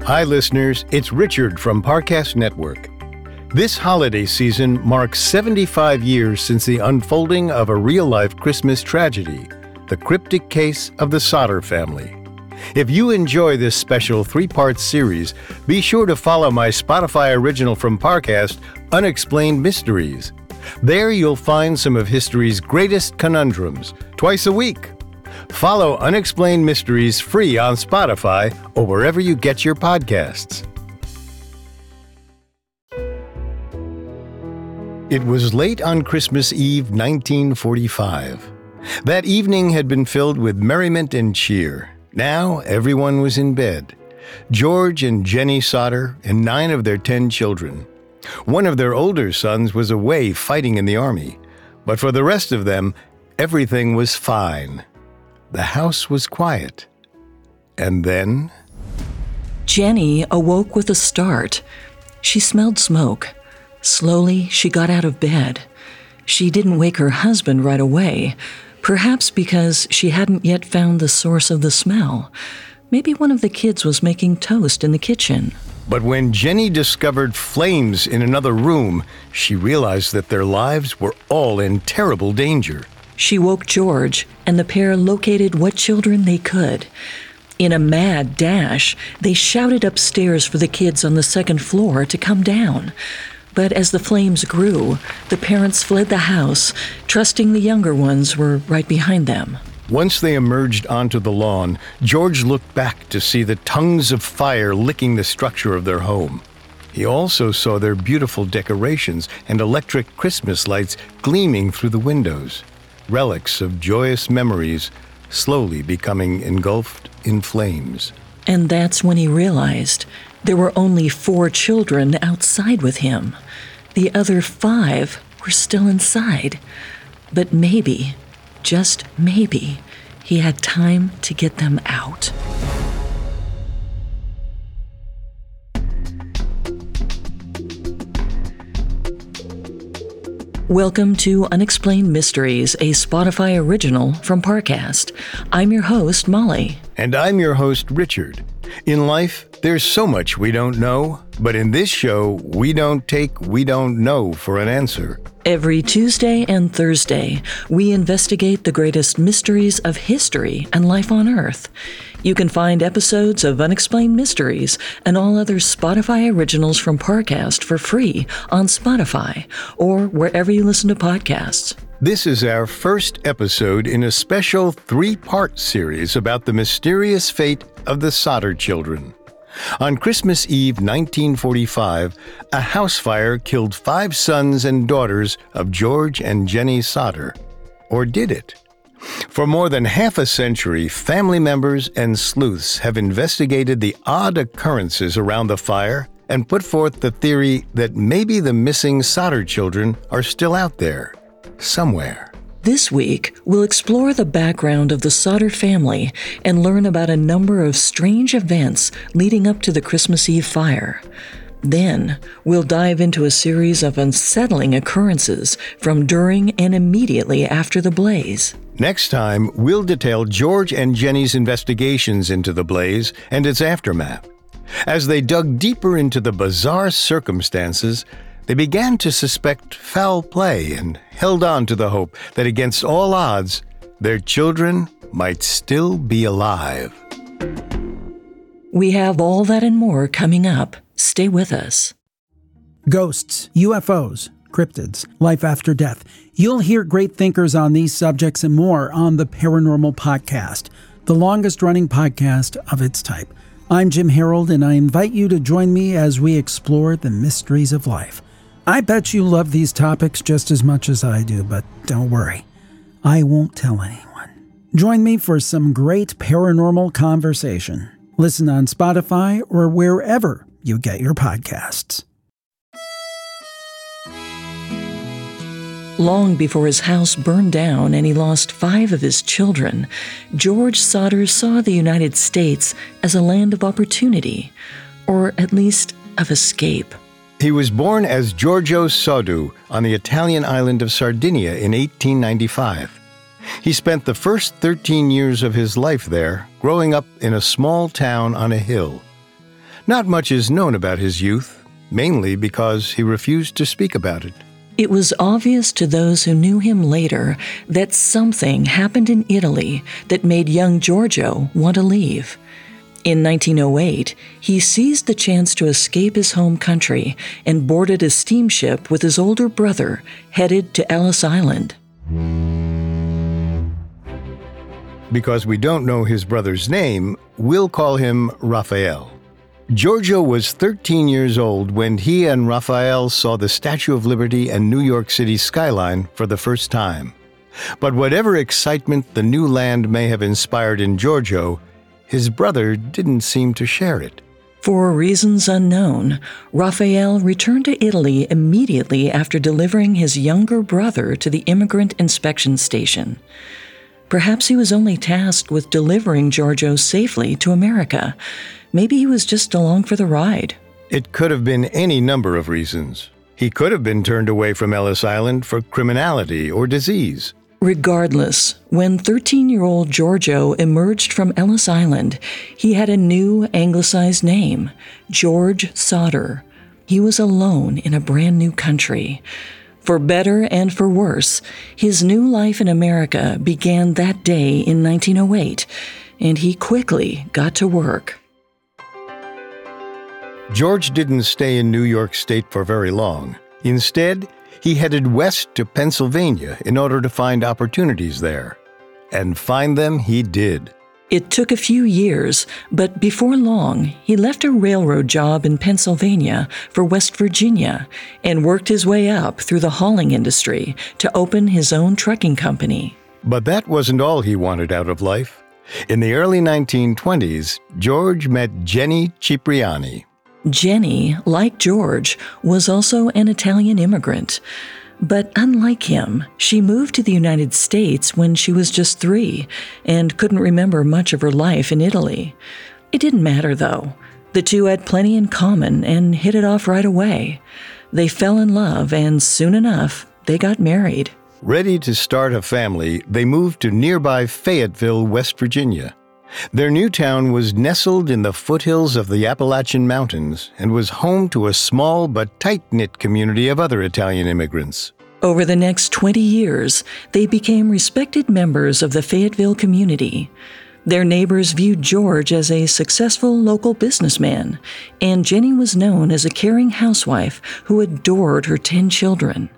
Hi, listeners. It's Richard from Parcast Network. This holiday season marks 75 years since the unfolding of a real-life Christmas tragedy, the cryptic case of the Sodder family. If you enjoy this special three-part series, be sure to follow my Spotify original from Parcast, Unexplained Mysteries. There you'll find some of history's greatest conundrums, twice a week. Follow Unexplained Mysteries free on Spotify or wherever you get your podcasts. It was late on Christmas Eve, 1945. That evening had been filled with merriment and cheer. Now everyone was in bed. George and Jenny Sodder and 9 of their 10 children. One of their older sons was away fighting in the army, but for the rest of them, everything was fine. The house was quiet. And then... Jenny awoke with a start. She smelled smoke. Slowly, she got out of bed. She didn't wake her husband right away, perhaps because she hadn't yet found the source of the smell. Maybe one of the kids was making toast in the kitchen. But when Jenny discovered flames in another room, she realized that their lives were all in terrible danger. She woke George, and the pair located what children they could. In a mad dash, they shouted upstairs for the kids on the second floor to come down. But as the flames grew, the parents fled the house, trusting the younger ones were right behind them. Once they emerged onto the lawn, George looked back to see the tongues of fire licking the structure of their home. He also saw their beautiful decorations and electric Christmas lights gleaming through the windows. Relics of joyous memories slowly becoming engulfed in flames. And that's when he realized there were only 4 children outside with him. The other 5 were still inside. But maybe, just maybe, he had time to get them out. Welcome to Unexplained Mysteries, a Spotify original from Parcast. I'm your host, Molly. And I'm your host, Richard. In life, there's so much we don't know, but in this show, we don't take "we don't know" for an answer. Every Tuesday and Thursday, we investigate the greatest mysteries of history and life on Earth. You can find episodes of Unexplained Mysteries and all other Spotify originals from Parcast for free on Spotify or wherever you listen to podcasts. This is our first episode in a special 3-part series about the mysterious fate of the Sodder children. On Christmas Eve 1945, a house fire killed 5 sons and daughters of George and Jenny Sodder. Or did it? For more than half a century, family members and sleuths have investigated the odd occurrences around the fire and put forth the theory that maybe the missing Sodder children are still out there, somewhere. This week, we'll explore the background of the Sodder family and learn about a number of strange events leading up to the Christmas Eve fire. Then, we'll dive into a series of unsettling occurrences from during and immediately after the blaze. Next time, we'll detail George and Jenny's investigations into the blaze and its aftermath. As they dug deeper into the bizarre circumstances, they began to suspect foul play and held on to the hope that against all odds, their children might still be alive. We have all that and more coming up. Stay with us. Ghosts, UFOs, cryptids, life after death. You'll hear great thinkers on these subjects and more on the Paranormal Podcast, the longest-running podcast of its type. I'm Jim Harold, and I invite you to join me as we explore the mysteries of life. I bet you love these topics just as much as I do, but don't worry, I won't tell anyone. Join me for some great paranormal conversation. Listen on Spotify or wherever you get your podcasts. Long before his house burned down and he lost 5 of his children, George Sodder saw the United States as a land of opportunity, or at least of escape. He was born as Giorgio Soddu on the Italian island of Sardinia in 1895. He spent the first 13 years of his life there, growing up in a small town on a hill. Not much is known about his youth, mainly because he refused to speak about it. It was obvious to those who knew him later that something happened in Italy that made young Giorgio want to leave. In 1908, he seized the chance to escape his home country and boarded a steamship with his older brother, headed to Ellis Island. Because we don't know his brother's name, we'll call him Raphael. Giorgio was 13 years old when he and Raphael saw the Statue of Liberty and New York City skyline for the first time. But whatever excitement the new land may have inspired in Giorgio, his brother didn't seem to share it. For reasons unknown, Raphael returned to Italy immediately after delivering his younger brother to the immigrant inspection station. Perhaps he was only tasked with delivering Giorgio safely to America. Maybe he was just along for the ride. It could have been any number of reasons. He could have been turned away from Ellis Island for criminality or disease. Regardless, when 13-year-old Giorgio emerged from Ellis Island, he had a new anglicized name, George Sodder. He was alone in a brand new country. For better and for worse, his new life in America began that day in 1908, and he quickly got to work. George didn't stay in New York State for very long. Instead, he headed west to Pennsylvania in order to find opportunities there. And find them he did. It took a few years, but before long, he left a railroad job in Pennsylvania for West Virginia and worked his way up through the hauling industry to open his own trucking company. But that wasn't all he wanted out of life. In the early 1920s, George met Jenny Cipriani. Jenny, like George, was also an Italian immigrant. But unlike him, she moved to the United States when she was just 3 and couldn't remember much of her life in Italy. It didn't matter, though. The two had plenty in common and hit it off right away. They fell in love, and soon enough, they got married. Ready to start a family, they moved to nearby Fayetteville, West Virginia. Their new town was nestled in the foothills of the Appalachian Mountains and was home to a small but tight-knit community of other Italian immigrants. Over the next 20 years, they became respected members of the Fayetteville community. Their neighbors viewed George as a successful local businessman, and Jenny was known as a caring housewife who adored her 10 children.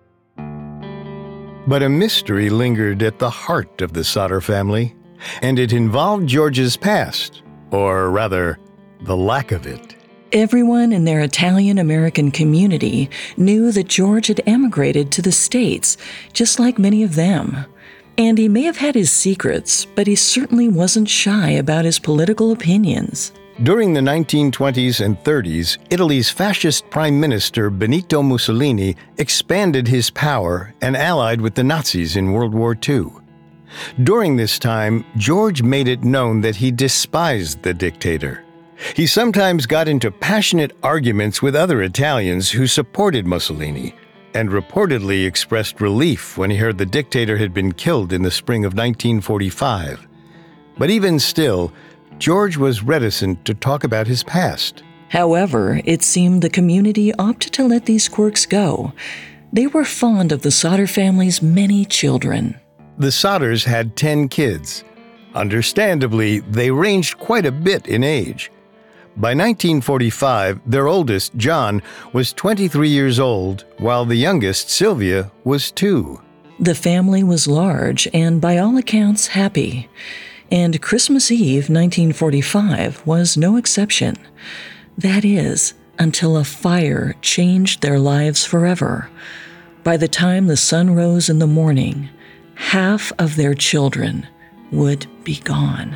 But a mystery lingered at the heart of the Sodder family. And it involved George's past, or rather, the lack of it. Everyone in their Italian-American community knew that George had emigrated to the States, just like many of them. And he may have had his secrets, but he certainly wasn't shy about his political opinions. During the 1920s and 30s, Italy's fascist Prime Minister Benito Mussolini expanded his power and allied with the Nazis in World War II. During this time, George made it known that he despised the dictator. He sometimes got into passionate arguments with other Italians who supported Mussolini, and reportedly expressed relief when he heard the dictator had been killed in the spring of 1945. But even still, George was reticent to talk about his past. However, it seemed the community opted to let these quirks go. They were fond of the Sodder family's many children. The Sodders had 10 kids. Understandably, they ranged quite a bit in age. By 1945, their oldest, John, was 23 years old, while the youngest, Sylvia, was 2. The family was large and, by all accounts, happy. And Christmas Eve, 1945, was no exception. That is, until a fire changed their lives forever. By the time the sun rose in the morning, half of their children would be gone.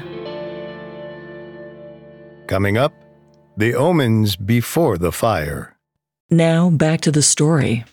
Coming up, the omens before the fire. Now back to the story.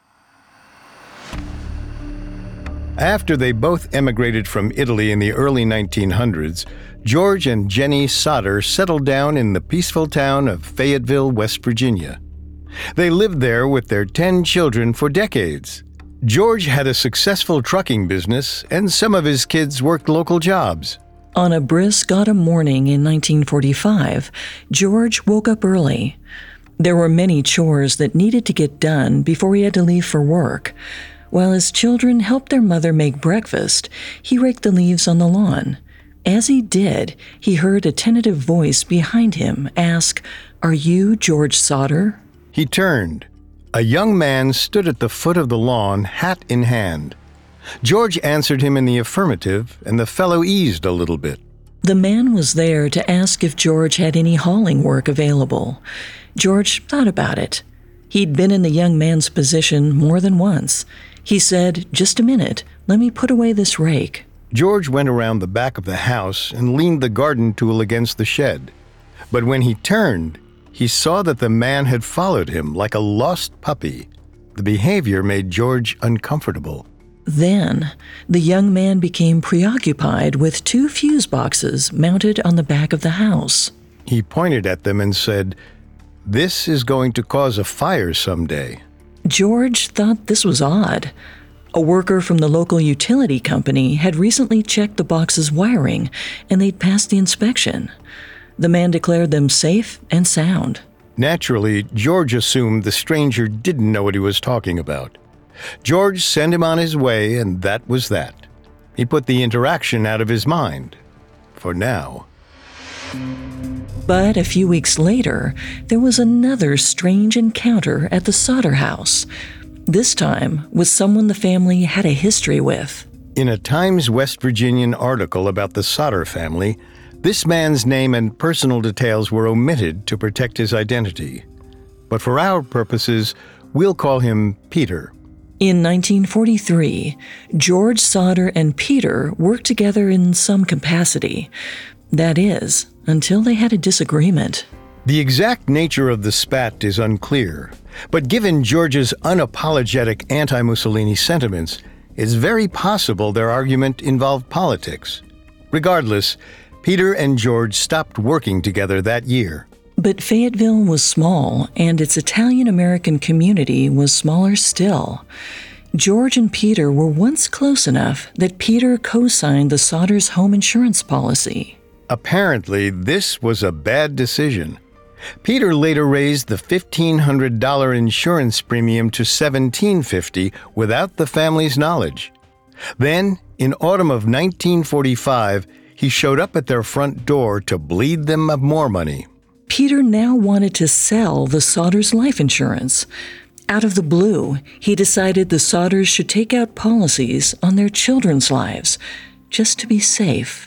After they both emigrated from Italy in the early 1900s, George and Jenny Sodder settled down in the peaceful town of Fayetteville, West Virginia. They lived there with their 10 children for decades. George had a successful trucking business, and some of his kids worked local jobs. On a brisk autumn morning in 1945, George woke up early. There were many chores that needed to get done before he had to leave for work. While his children helped their mother make breakfast, he raked the leaves on the lawn. As he did, he heard a tentative voice behind him ask, "Are you George Sauter?" He turned. A young man stood at the foot of the lawn, hat in hand. George answered him in the affirmative, and the fellow eased a little bit. The man was there to ask if George had any hauling work available. George thought about it. He'd been in the young man's position more than once. He said, "Just a minute, let me put away this rake." George went around the back of the house and leaned the garden tool against the shed. But when he turned, he saw that the man had followed him like a lost puppy. The behavior made George uncomfortable. Then, the young man became preoccupied with two fuse boxes mounted on the back of the house. He pointed at them and said, "This is going to cause a fire someday." George thought this was odd. A worker from the local utility company had recently checked the box's wiring, and they'd passed the inspection. The man declared them safe and sound. Naturally, George assumed the stranger didn't know what he was talking about. George sent him on his way, and that was that. He put the interaction out of his mind. For now. But a few weeks later, there was another strange encounter at the Sauter house. This time with someone the family had a history with. In a Times West Virginian article about the Sauter family, this man's name and personal details were omitted to protect his identity. But for our purposes, we'll call him Peter. In 1943, George Sauter and Peter worked together in some capacity. That is, until they had a disagreement. The exact nature of the spat is unclear, but given George's unapologetic anti-Mussolini sentiments, it's very possible their argument involved politics. Regardless, Peter and George stopped working together that year. But Fayetteville was small, and its Italian-American community was smaller still. George and Peter were once close enough that Peter co-signed the Sauter's home insurance policy. Apparently, this was a bad decision. Peter later raised the $1,500 insurance premium to $1,750 without the family's knowledge. Then, in autumn of 1945, he showed up at their front door to bleed them of more money. Peter now wanted to sell the Sauter's life insurance. Out of the blue, he decided the Sauters should take out policies on their children's lives, just to be safe.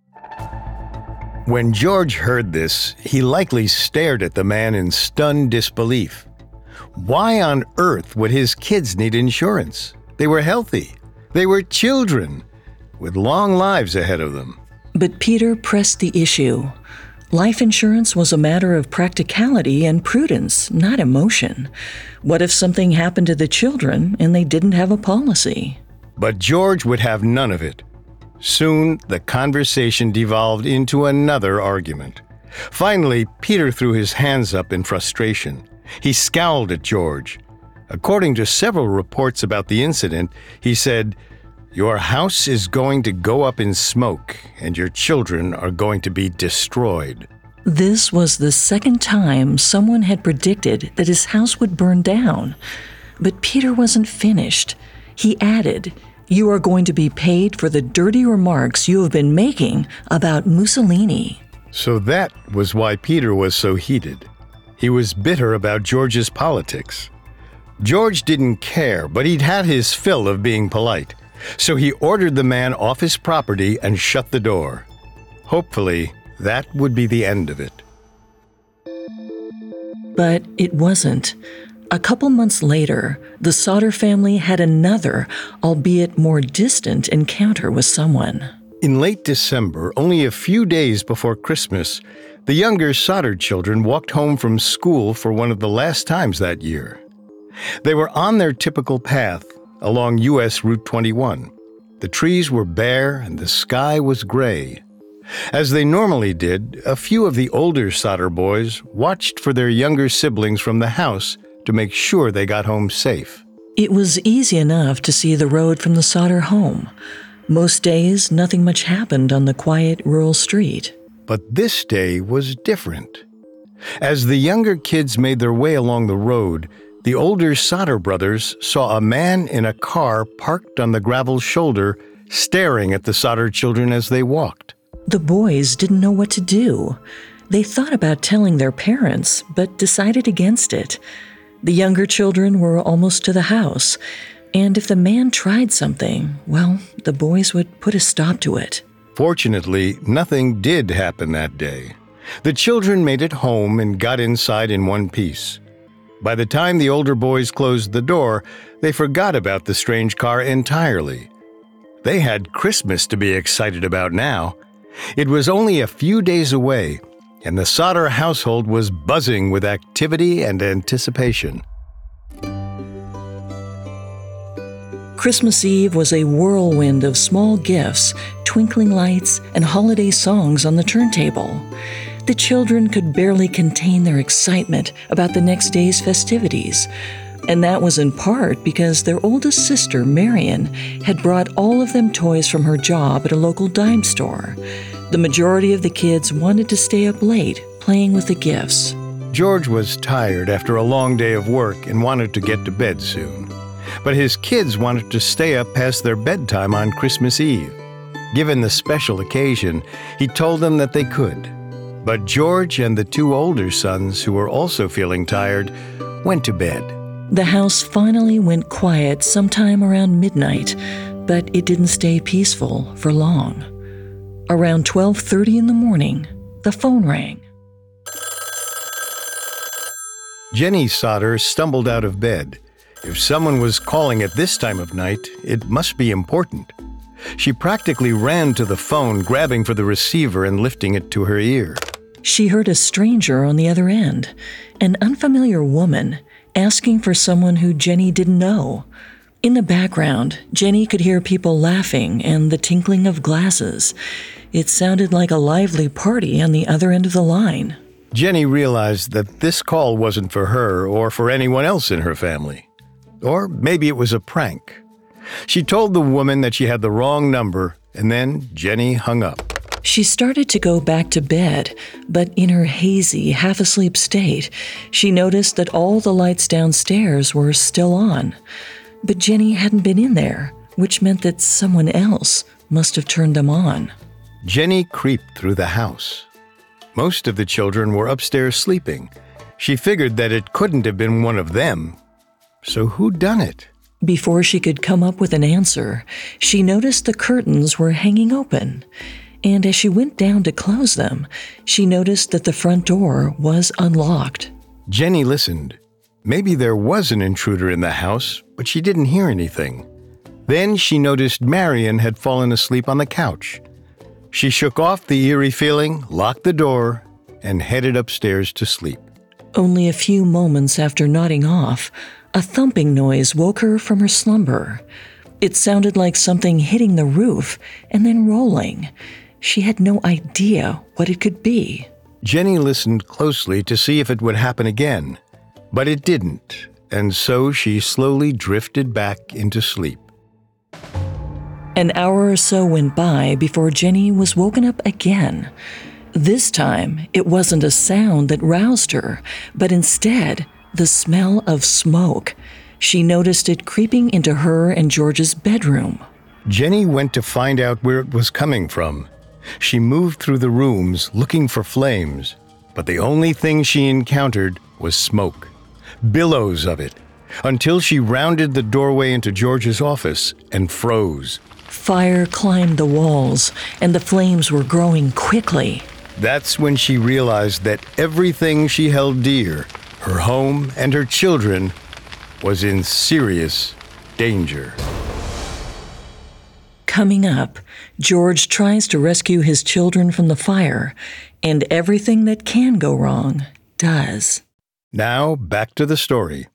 When George heard this, he likely stared at the man in stunned disbelief. Why on earth would his kids need insurance? They were healthy. They were children, with long lives ahead of them. But Peter pressed the issue. Life insurance was a matter of practicality and prudence, not emotion. What if something happened to the children and they didn't have a policy? But George would have none of it. Soon, the conversation devolved into another argument. Finally, Peter threw his hands up in frustration. He scowled at George. According to several reports about the incident, he said, "Your house is going to go up in smoke, and your children are going to be destroyed." This was the second time someone had predicted that his house would burn down. But Peter wasn't finished. He added, "You are going to be paid for the dirty remarks you have been making about Mussolini." So that was why Peter was so heated. He was bitter about George's politics. George didn't care, but he'd had his fill of being polite. So he ordered the man off his property and shut the door. Hopefully, that would be the end of it. But it wasn't. A couple months later, the Sauter family had another, albeit more distant, encounter with someone. In late December, only a few days before Christmas, the younger Sauter children walked home from school for one of the last times that year. They were on their typical path along U.S. Route 21. The trees were bare and the sky was gray. As they normally did, a few of the older Sauter boys watched for their younger siblings from the house to make sure they got home safe. It was easy enough to see the road from the Sauter home. Most days, nothing much happened on the quiet rural street. But this day was different. As the younger kids made their way along the road, the older Sodder brothers saw a man in a car parked on the gravel shoulder, staring at the Sodder children as they walked. The boys didn't know what to do. They thought about telling their parents, but decided against it. The younger children were almost to the house, and if the man tried something, well, the boys would put a stop to it. Fortunately, nothing did happen that day. The children made it home and got inside in one piece. By the time the older boys closed the door, they forgot about the strange car entirely. They had Christmas to be excited about now. It was only a few days away, and the Sodder household was buzzing with activity and anticipation. Christmas Eve was a whirlwind of small gifts, twinkling lights, and holiday songs on the turntable. The children could barely contain their excitement about the next day's festivities, and that was in part because their oldest sister, Marion, had brought all of them toys from her job at a local dime store. The majority of the kids wanted to stay up late, playing with the gifts. George was tired after a long day of work and wanted to get to bed soon. But his kids wanted to stay up past their bedtime on Christmas Eve. Given the special occasion, he told them that they could. But George and the two older sons, who were also feeling tired, went to bed. The house finally went quiet sometime around midnight, but it didn't stay peaceful for long. Around 12:30 in the morning, the phone rang. Jenny Sodder stumbled out of bed. If someone was calling at this time of night, it must be important. She practically ran to the phone, grabbing for the receiver and lifting it to her ear. She heard a stranger on the other end, an unfamiliar woman, asking for someone who Jenny didn't know. In the background, Jenny could hear people laughing and the tinkling of glasses. It sounded like a lively party on the other end of the line. Jenny realized that this call wasn't for her or for anyone else in her family. Or maybe it was a prank. She told the woman that she had the wrong number, and then Jenny hung up. She started to go back to bed, but in her hazy, half-asleep state, she noticed that all the lights downstairs were still on. But Jenny hadn't been in there, which meant that someone else must have turned them on. Jenny creeped through the house. Most of the children were upstairs sleeping. She figured that it couldn't have been one of them. So who done it? Before she could come up with an answer, she noticed the curtains were hanging open. And as she went down to close them, she noticed that the front door was unlocked. Jenny listened. Maybe there was an intruder in the house, but she didn't hear anything. Then she noticed Marion had fallen asleep on the couch. She shook off the eerie feeling, locked the door, and headed upstairs to sleep. Only a few moments after nodding off, a thumping noise woke her from her slumber. It sounded like something hitting the roof and then rolling. She had no idea what it could be. Jenny listened closely to see if it would happen again, but it didn't, and so she slowly drifted back into sleep. An hour or so went by before Jenny was woken up again. This time, it wasn't a sound that roused her, but instead, the smell of smoke. She noticed it creeping into her and George's bedroom. Jenny went to find out where it was coming from. She moved through the rooms looking for flames, but the only thing she encountered was smoke, billows of it, until she rounded the doorway into George's office and froze. Fire climbed the walls, and the flames were growing quickly. That's when she realized that everything she held dear, her home and her children, was in serious danger. Coming up, George tries to rescue his children from the fire, and everything that can go wrong does. Now, back to the story.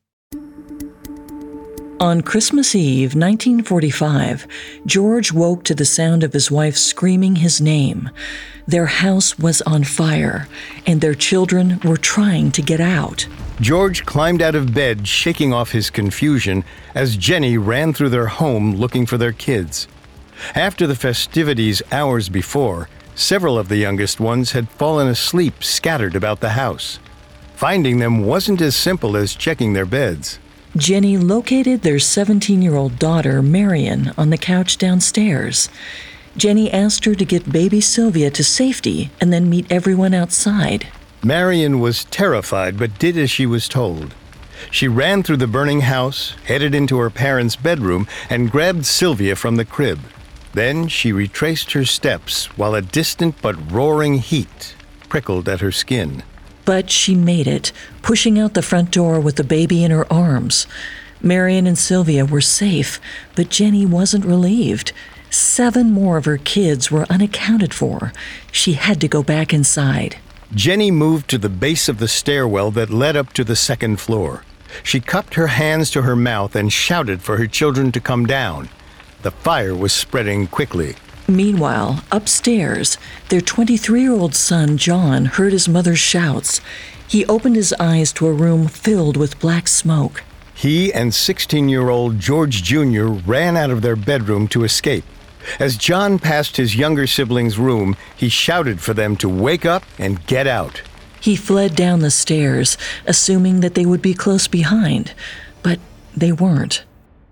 On Christmas Eve, 1945, George woke to the sound of his wife screaming his name. Their house was on fire, and their children were trying to get out. George climbed out of bed, shaking off his confusion, as Jenny ran through their home looking for their kids. After the festivities hours before, several of the youngest ones had fallen asleep scattered about the house. Finding them wasn't as simple as checking their beds. Jenny located their 17-year-old daughter, Marion, on the couch downstairs. Jenny asked her to get baby Sylvia to safety and then meet everyone outside. Marion was terrified but did as she was told. She ran through the burning house, headed into her parents' bedroom, and grabbed Sylvia from the crib. Then she retraced her steps while a distant but roaring heat prickled at her skin. But she made it, pushing out the front door with the baby in her arms. Marion and Sylvia were safe, but Jenny wasn't relieved. 7 more of her kids were unaccounted for. She had to go back inside. Jenny moved to the base of the stairwell that led up to the second floor. She cupped her hands to her mouth and shouted for her children to come down. The fire was spreading quickly. Meanwhile, upstairs, their 23-year-old son, John, heard his mother's shouts. He opened his eyes to a room filled with black smoke. He and 16-year-old George Jr. ran out of their bedroom to escape. As John passed his younger sibling's room, he shouted for them to wake up and get out. He fled down the stairs, assuming that they would be close behind, but they weren't.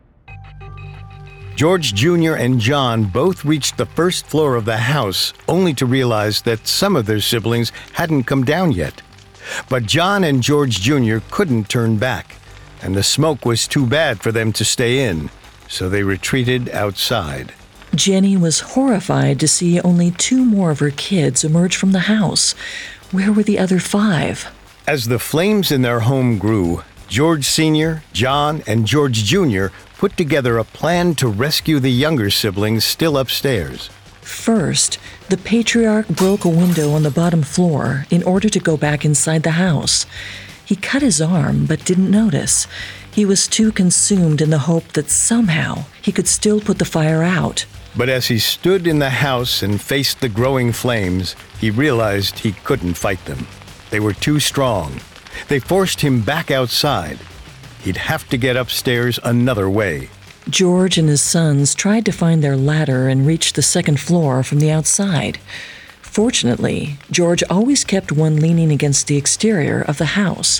George Jr. and John both reached the first floor of the house, only to realize that some of their siblings hadn't come down yet. But John and George Jr. couldn't turn back, and the smoke was too bad for them to stay in, so they retreated outside. Jenny was horrified to see only 2 more of her kids emerge from the house. Where were the other 5? As the flames in their home grew, George Sr., John, and George Jr. put together a plan to rescue the younger siblings still upstairs. First, the patriarch broke a window on the bottom floor in order to go back inside the house. He cut his arm but didn't notice. He was too consumed in the hope that somehow he could still put the fire out. But as he stood in the house and faced the growing flames, he realized he couldn't fight them. They were too strong. They forced him back outside. He'd have to get upstairs another way. George and his sons tried to find their ladder and reach the second floor from the outside. Fortunately, George always kept one leaning against the exterior of the house.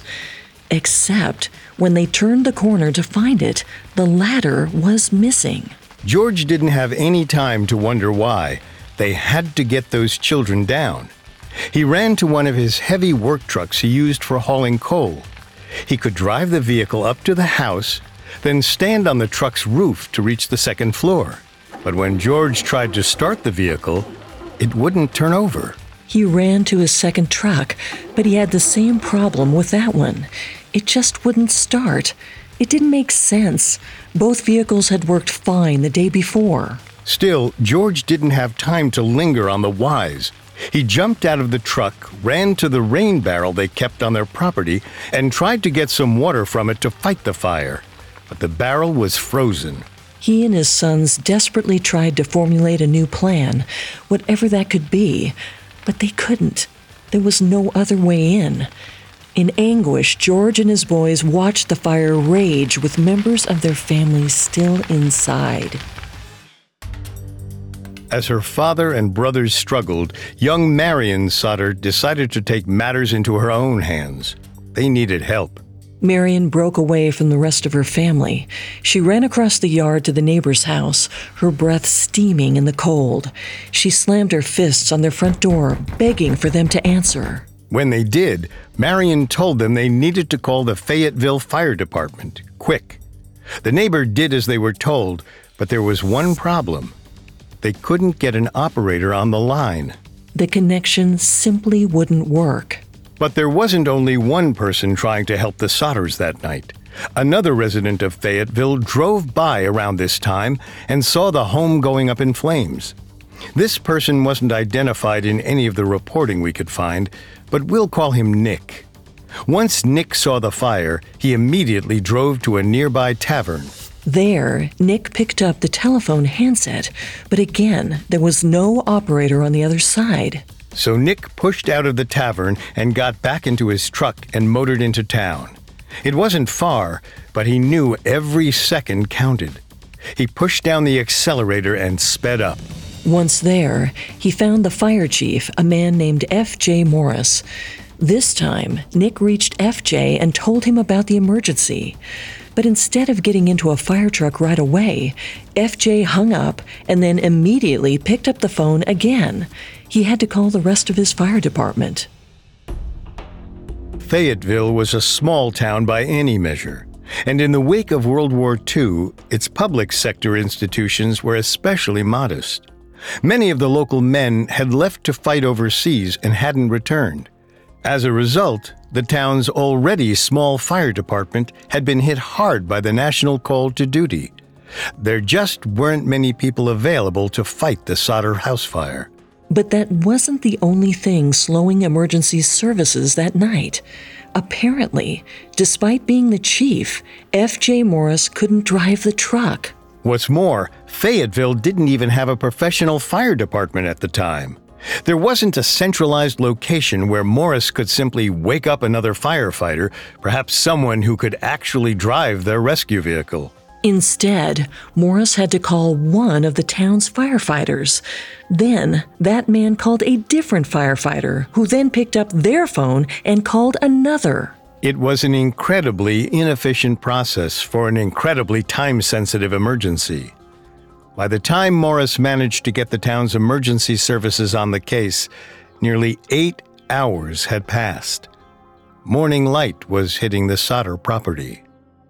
Except when they turned the corner to find it, the ladder was missing. George didn't have any time to wonder why. They had to get those children down. He ran to one of his heavy work trucks he used for hauling coal. He could drive the vehicle up to the house, then stand on the truck's roof to reach the second floor. But when George tried to start the vehicle, it wouldn't turn over. He ran to his second truck, but he had the same problem with that one. It just wouldn't start. It didn't make sense. Both vehicles had worked fine the day before. Still, George didn't have time to linger on the whys. He jumped out of the truck, ran to the rain barrel they kept on their property, and tried to get some water from it to fight the fire. But the barrel was frozen. He and his sons desperately tried to formulate a new plan, whatever that could be, but they couldn't. There was no other way in. In anguish, George and his boys watched the fire rage with members of their families still inside. As her father and brothers struggled, young Marion Sutter decided to take matters into her own hands. They needed help. Marion broke away from the rest of her family. She ran across the yard to the neighbor's house, her breath steaming in the cold. She slammed her fists on their front door, begging for them to answer. When they did, Marion told them they needed to call the Fayetteville Fire Department, quick. The neighbor did as they were told, but there was one problem. They couldn't get an operator on the line. The connection simply wouldn't work. But there wasn't only one person trying to help the Sotters that night. Another resident of Fayetteville drove by around this time and saw the home going up in flames. This person wasn't identified in any of the reporting we could find, but we'll call him Nick. Once Nick saw the fire, he immediately drove to a nearby tavern. There, Nick picked up the telephone handset, but again, there was no operator on the other side. So Nick pushed out of the tavern and got back into his truck and motored into town. It wasn't far, but he knew every second counted. He pushed down the accelerator and sped up. Once there, he found the fire chief, a man named F.J. Morris. This time, Nick reached F.J. and told him about the emergency. But instead of getting into a fire truck right away, F.J. hung up and then immediately picked up the phone again. He had to call the rest of his fire department. Fayetteville was a small town by any measure, and in the wake of World War II, its public sector institutions were especially modest. Many of the local men had left to fight overseas and hadn't returned. As a result, the town's already small fire department had been hit hard by the national call to duty. There just weren't many people available to fight the Sodder house fire. But that wasn't the only thing slowing emergency services that night. Apparently, despite being the chief, F.J. Morris couldn't drive the truck. What's more, Fayetteville didn't even have a professional fire department at the time. There wasn't a centralized location where Morris could simply wake up another firefighter, perhaps someone who could actually drive their rescue vehicle. Instead, Morris had to call one of the town's firefighters. Then, that man called a different firefighter, who then picked up their phone and called another. It was an incredibly inefficient process for an incredibly time-sensitive emergency. By the time Morris managed to get the town's emergency services on the case, nearly 8 hours had passed. Morning light was hitting the Sodder property.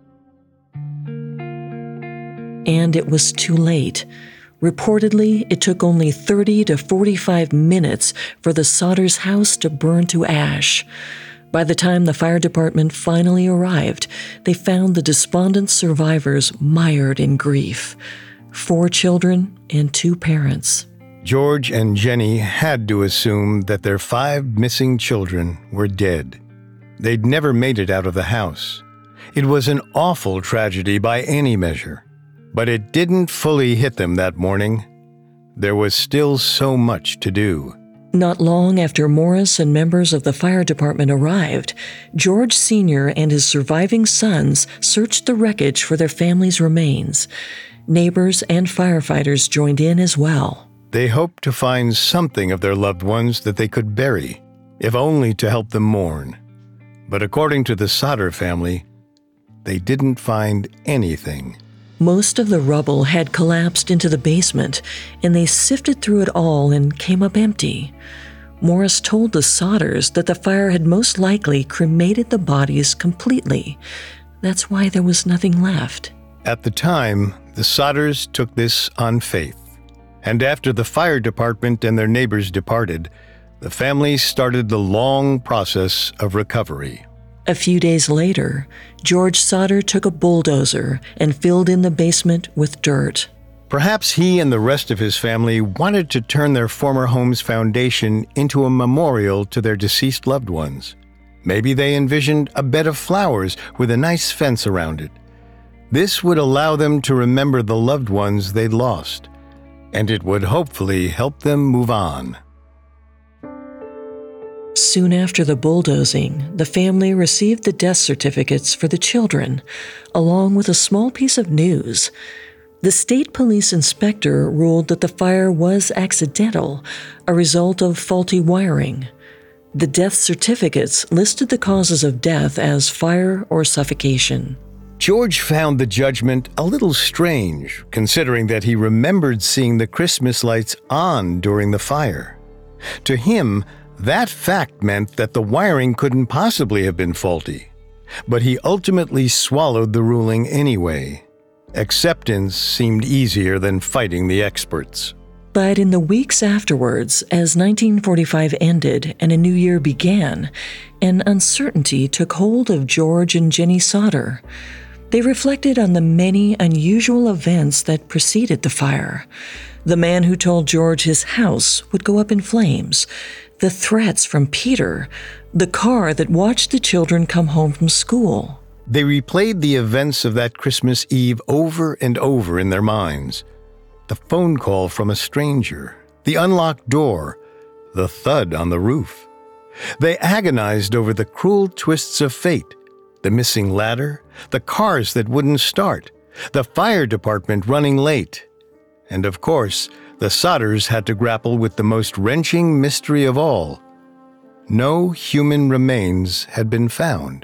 And it was too late. Reportedly, it took only 30 to 45 minutes for the Sodder's house to burn to ash. By the time the fire department finally arrived, they found the despondent survivors mired in grief. 4 children and 2 parents. George and Jenny had to assume that their 5 missing children were dead. They'd never made it out of the house. It was an awful tragedy by any measure, but it didn't fully hit them that morning. There was still so much to do. Not long after Morris and members of the fire department arrived, George Sr. and his surviving sons searched the wreckage for their family's remains. Neighbors and firefighters joined in as well. They hoped to find something of their loved ones that they could bury, if only to help them mourn. But according to the Sodder family, they didn't find anything. Most of the rubble had collapsed into the basement, and they sifted through it all and came up empty. Morris told the Sodders that the fire had most likely cremated the bodies completely. That's why there was nothing left. At the time, the Sodders took this on faith, and after the fire department and their neighbors departed, the family started the long process of recovery. A few days later, George Sodder took a bulldozer and filled in the basement with dirt. Perhaps he and the rest of his family wanted to turn their former home's foundation into a memorial to their deceased loved ones. Maybe they envisioned a bed of flowers with a nice fence around it. This would allow them to remember the loved ones they'd lost, and it would hopefully help them move on. Soon after the bulldozing, the family received the death certificates for the children, along with a small piece of news. The state police inspector ruled that the fire was accidental, a result of faulty wiring. The death certificates listed the causes of death as fire or suffocation. George found the judgment a little strange, considering that he remembered seeing the Christmas lights on during the fire. To him, that fact meant that the wiring couldn't possibly have been faulty. But he ultimately swallowed the ruling anyway. Acceptance seemed easier than fighting the experts. But in the weeks afterwards, as 1945 ended and a new year began, an uncertainty took hold of George and Jenny Sodder. They reflected on the many unusual events that preceded the fire. The man who told George his house would go up in flames, the threats from Peter, the car that watched the children come home from school. They replayed the events of that Christmas Eve over and over in their minds. The phone call from a stranger, the unlocked door, the thud on the roof. They agonized over the cruel twists of fate, the missing ladder, the cars that wouldn't start, the fire department running late, and of course, the Sodders had to grapple with the most wrenching mystery of all. No human remains had been found.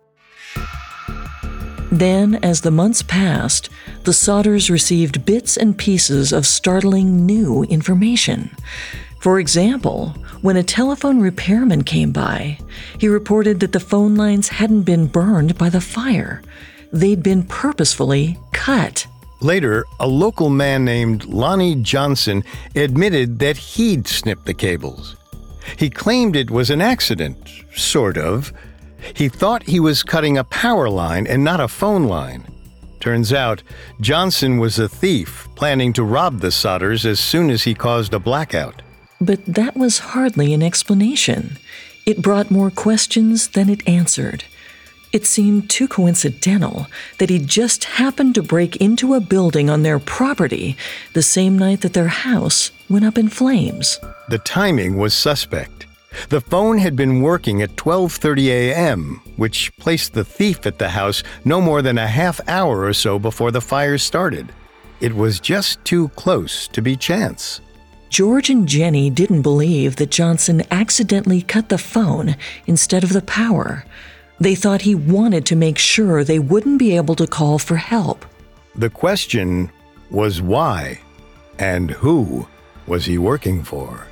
Then, as the months passed, the Sodders received bits and pieces of startling new information. For example, when a telephone repairman came by, he reported that the phone lines hadn't been burned by the fire. They'd been purposefully cut. Later, a local man named Lonnie Johnson admitted that he'd snipped the cables. He claimed it was an accident, sort of. He thought he was cutting a power line and not a phone line. Turns out, Johnson was a thief planning to rob the Sodders as soon as he caused a blackout. But that was hardly an explanation. It brought more questions than it answered. It seemed too coincidental that he just happened to break into a building on their property the same night that their house went up in flames. The timing was suspect. The phone had been working at 12:30 a.m., which placed the thief at the house no more than a half hour or so before the fire started. It was just too close to be chance. George and Jenny didn't believe that Johnson accidentally cut the phone instead of the power. They thought he wanted to make sure they wouldn't be able to call for help. The question was why, and who was he working for?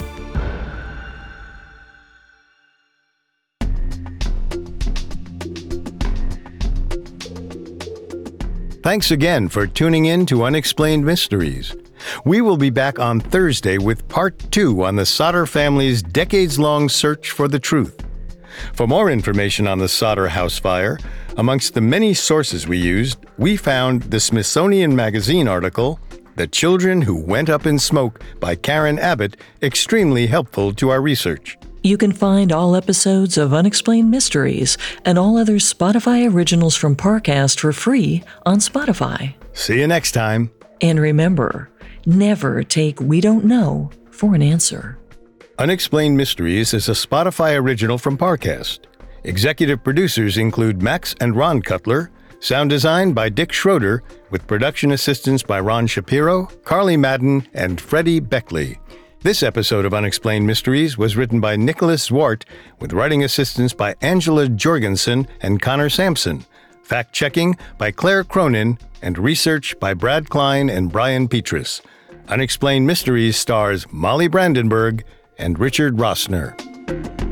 Thanks again for tuning in to Unexplained Mysteries. We will be back on Thursday with Part 2 on the Sodder family's decades-long search for the truth. For more information on the Sodder house fire, amongst the many sources we used, we found the Smithsonian Magazine article, The Children Who Went Up in Smoke by Karen Abbott, extremely helpful to our research. You can find all episodes of Unexplained Mysteries and all other Spotify originals from Parcast for free on Spotify. See you next time. And remember, never take "we don't know" for an answer. Unexplained Mysteries is a Spotify original from Parcast. Executive producers include Max and Ron Cutler, sound design by Dick Schroeder, with production assistance by Ron Shapiro, Carly Madden, and Freddie Beckley. This episode of Unexplained Mysteries was written by Nicholas Zwart, with writing assistance by Angela Jorgensen and Connor Sampson, fact-checking by Claire Cronin, and research by Brad Klein and Brian Petrus. Unexplained Mysteries stars Molly Brandenburg and Richard Rossner.